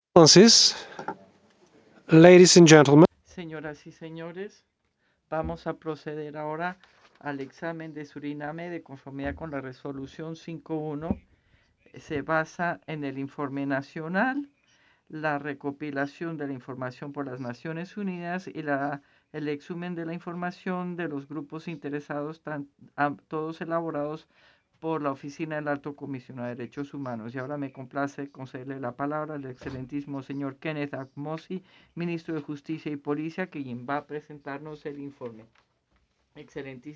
Entonces, ladies and gentlemen, Señoras y señores, vamos a proceder ahora al examen de Suriname de conformidad con la resolución 5.1. Se basa en el informe nacional, la recopilación de la información por las Naciones Unidas y el examen de la información de los grupos interesados, todos elaborados por la Oficina del Alto Comisionado de Derechos Humanos. Y ahora me complace concederle la palabra al excelentísimo señor Kenneth Akmosi, ministro de Justicia y Policía, quien va a presentarnos el informe. Excelentísimo.